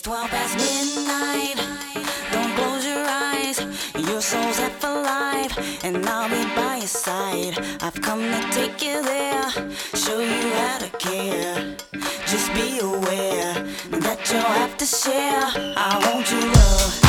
12 past midnight, don't close your eyes. Your soul's half alive, and I'll be by your side. I've come to take you there, show you how to care. Just be aware that you'll have to share. I want your love.